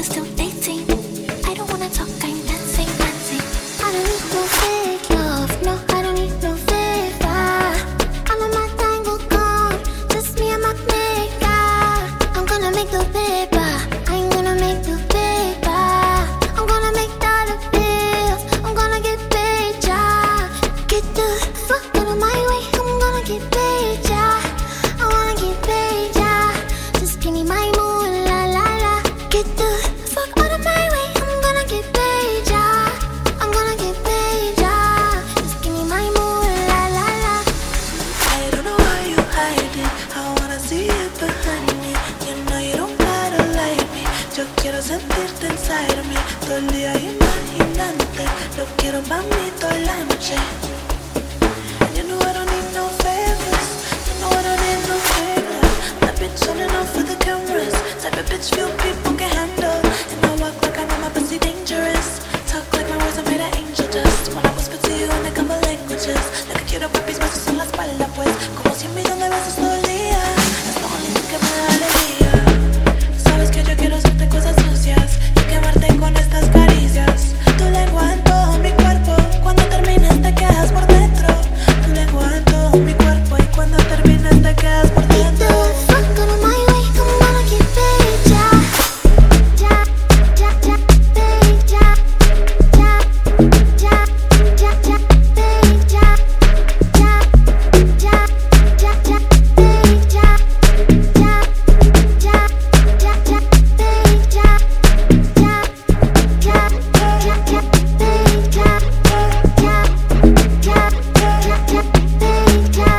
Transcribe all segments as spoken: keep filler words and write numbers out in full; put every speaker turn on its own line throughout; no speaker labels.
still eighteen. I don't wanna talk, I'm dancing, dancing. I don't need no fake love, no, I don't need no favor. All of my time will come, just me and my maker. I'm gonna make the paper, I'm gonna make the paper. I'm gonna make dollar bills, I'm gonna get paid, yeah. Get the fuck out of my way, I'm gonna get paid, yeah. I wanna get paid, yeah. Just give me my moon, la la la. Get the fuck out of my way, I'm gonna get paid, yeah. I'm gonna get paid, yeah. Just give me my moon, la la la.
I don't know why you hide it. I wanna see it behind me. You know you don't gotta lie to me. Yo quiero sentirte inside of me. Todo el día imaginándote. Lo quiero pa' mí toda la noche. And you know I don't need no favors. You know I don't need no favors. That bitch showing off for the cameras. Type of bitch few people can handle. And I walk like I know my pussy dangerous. Talk like my words are made of angel dust. When I whisper to you in a couple languages. Lo que quiero papis besos en la espalda pues. Como cien millones de besos todo el día. Es lo único que me da alegría. Sabes que yo quiero hacerte cosas sucias y quemarte con estas caricias. Tu lengua en todo mi cuerpo. Cuando termines te quedas por dentro. Tu lengua en todo mi cuerpo y cuando termines te quedas por
Get the
dentro.
fuck out of my way, I'm gonna get paid, yeah. Yeah, yeah, yeah, paid, yeah. Yeah, yeah, yeah, yeah, paid, yeah. Yeah, yeah, yeah, yeah, paid, yeah. Yeah, yeah, yeah, yeah, paid, yeah. Yeah, yeah, yeah, yeah, paid, yeah. Yeah, yeah, yeah, yeah, paid, yeah.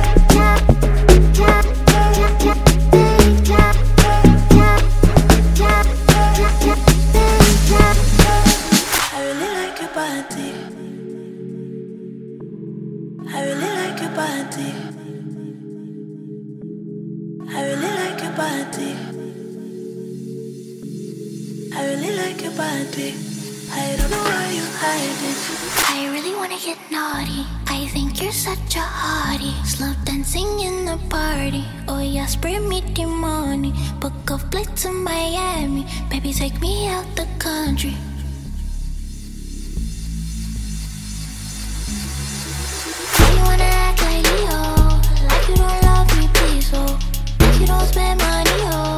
I really like your body. I really like your body. I really like your body. I really like your body. I don't know why you hide it.
I really wanna get naughty. I think you're such a hottie. Slow dancing in the party. Oh yeah, spray me the money. Book a flight to Miami. Baby, take me out the country. Why you wanna act like Leo? Like you don't love me, please, oh. Like you don't spend money, oh.